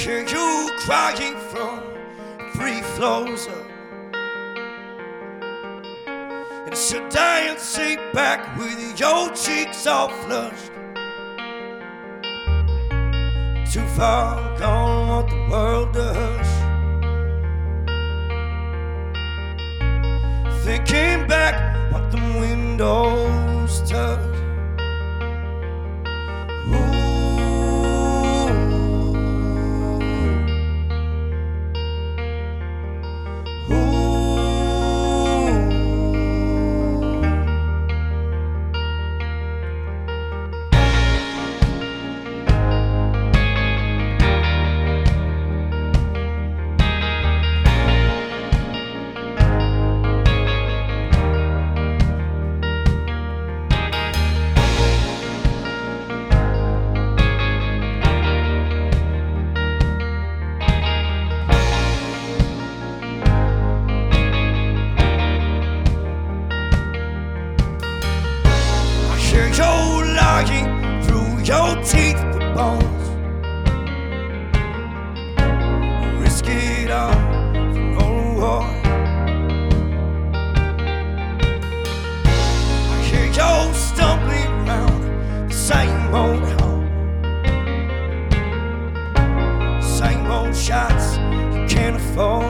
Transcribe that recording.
hear you crying from 3 floors up, and sit down and sit back with your cheeks all flushed. Too far gone, want the world to hush. Thinking back, what the windows touch. You're lying through your teeth for bones. Risk it all for no reward. I hear you stumbling around the same old home, same old shots you can't afford.